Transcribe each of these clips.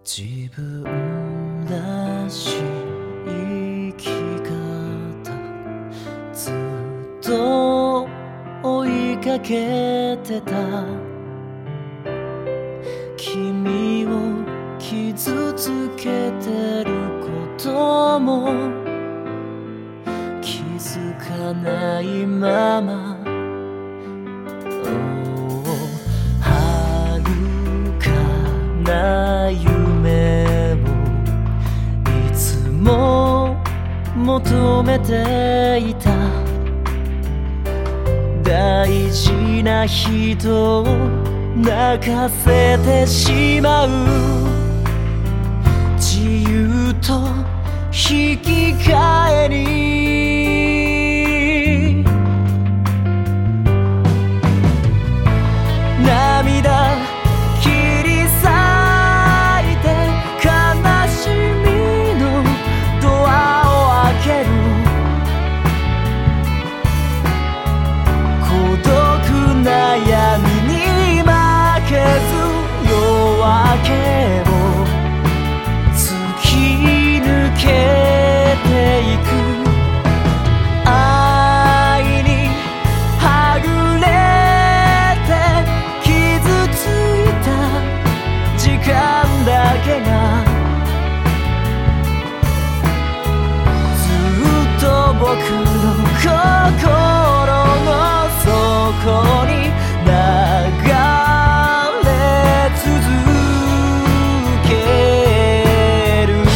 自分らしい生き方ずっと追いかけてた君を傷つけてることも気づかないまま遥かな夢をいつも求めていた大事な人を泣かせてしまう自由と引き換えに涙切り裂いて悲しみのドアを開ける孤独な闇に負けず夜明けを突き抜けていく愛にはぐれて傷ついた時間だけがずっと僕の心の底に流れ続ける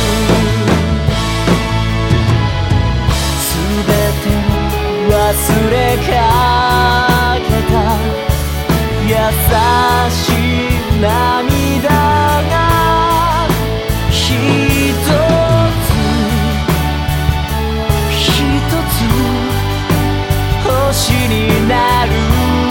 全てを忘れかけた優しい涙が一つ一つ星になる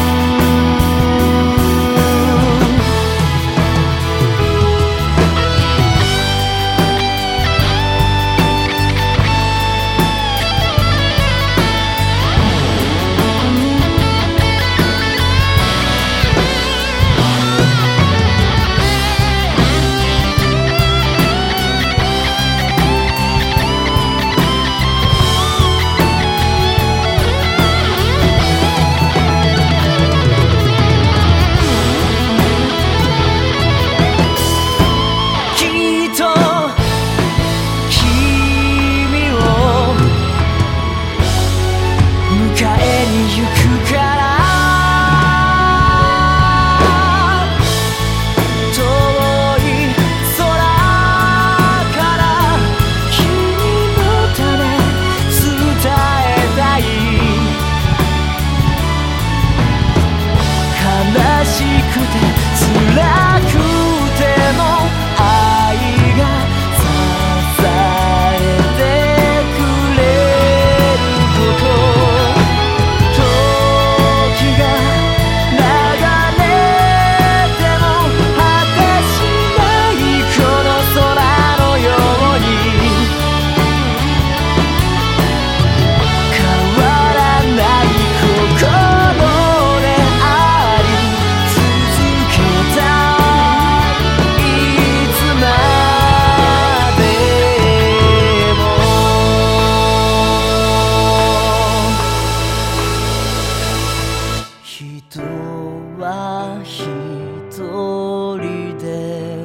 人は一人で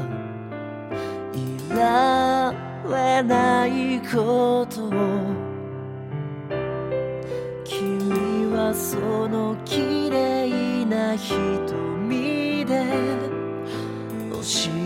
はいられないことを君はその綺麗な瞳で教え